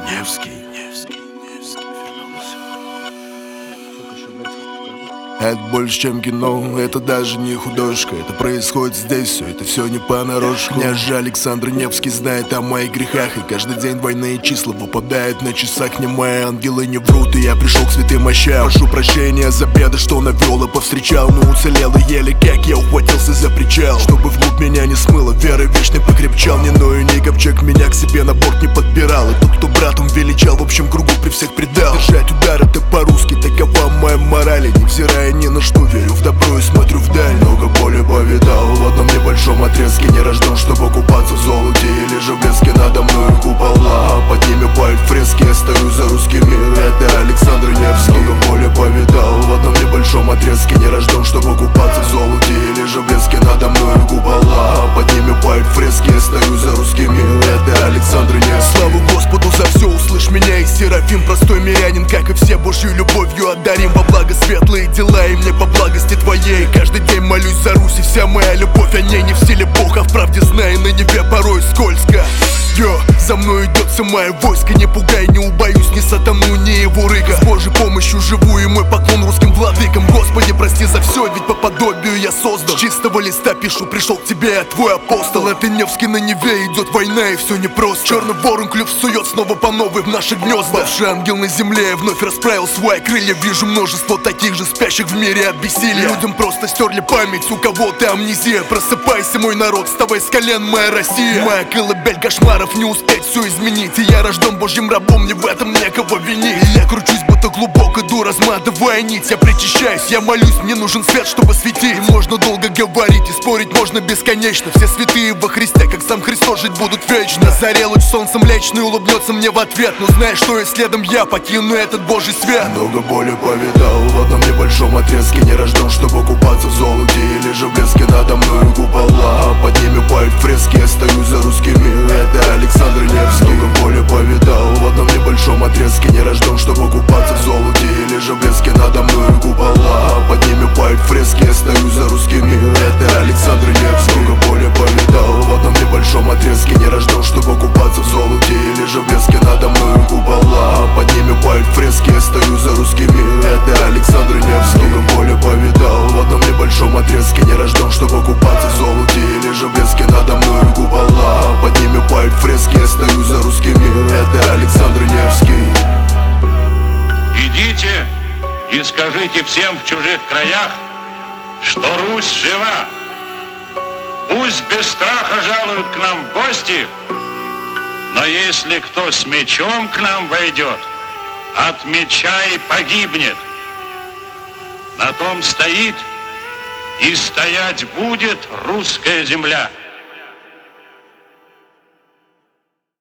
Невский Это больше, чем кино, это даже не художка. Это происходит здесь, все не понарошку. Княже Александр Невский знает о моих грехах, и каждый день двойные числа выпадают на часах. Не мои ангелы не врут, и я пришел к святым мощам. Прошу прощения за беды, что навел и повстречал, но уцелел и еле как я ухватился за причал. Чтобы вглубь меня не смыло, веры вечной покрепчал. Не ною, ни ковчег меня к себе на борт не подбирал. И тот, кто братом величал, в общем кругу при всех предал. Держать удар это по-русски, такова моя мораль. И невзирая ни на что, верю в добро и смотрю вдаль. Много боли повидал в одном небольшом отрезке. Не рожден, чтобы купаться в золоте или же в блеске. Надо мною купола, под ними пают фрески. Я стою за русскими, это Александр Невский. Много боли повидал в одном небольшом отрезке. Не рожден, чтобы купаться в золоте или же в блеске. Надо мною купола, под ними пают фрески. Я стою за русскими, это Александр Невский. Славу Господу за все, услышь меня и Серафим. Простой мирянин, как и все, Божью любовью одарим. Во благо светлые дела и мне по благости твоей. Каждый день молюсь за Русь, и вся моя любовь о ней не в силе Бога, в правде знаю, на небе порой скользко. За мной идет все мое войско, не пугай, не убоюсь ни сатану, ни его рыка. С Божьей помощью живу, и мой поклон русским владыкам. Господи, прости за все, ведь по подобию я создан. С чистого листа пишу, пришел к тебе, я твой апостол. Это Невский, на Неве идет война, и все непросто. Черный ворон клюв сует снова по новой в наши гнезда. Бывший ангел на земле вновь расправил свои крылья. Вижу множество таких же спящих в мире от бессилия. Людям просто стерли память, у кого-то амнезия. Просыпайся, мой народ, вставай с колен, моя Россия. Моя колыбель кошмаров, не успеть все изменить. И я рожден Божьим рабом, мне в этом некого винить. И я кручусь, будто глубоко иду, разматывая нить. Я причащаюсь, я молюсь, мне нужен свет, чтобы светить. И можно долго говорить, и спорить можно бесконечно. Все святые во Христе, как сам Христос, жить будут вечно. На заре луч солнцем млечный улыбнется мне в ответ. Но знаешь, что и следом я покину этот Божий свет. Много боли повидал в одном небольшом отрезке. Не рожден, чтобы купаться в золоте или же в блеске. Надо мною купола, под ними пают фрески. Я стою за русскими, это Александр Невский. Много боли повидал в одном небольшом отрезке. Не рожден, чтобы купаться в золоте или же в блеске. Надо мною купола, под ними пают фрески. Я стою за русскими, это Александр Невский. Много боли повидал в одном небольшом отрезке. Не рожден, чтобы купаться в золоте или же в блеске. Надо мною купола, под ними пают фрески. Я стою за русскими, это Александр Невский. Много боли повидал в одном небольшом отрезке. Не рожден, чтобы купаться в золоте или же в блеске. Надо мною купола, под ними пают фрески. Я стою за русскими, это Александр Невский. Идите и скажите всем в чужих краях, что Русь жива. Пусть без страха жалуют к нам в гости, но если кто с мечом к нам войдет, от меча и погибнет. На том стоит и стоять будет русская земля.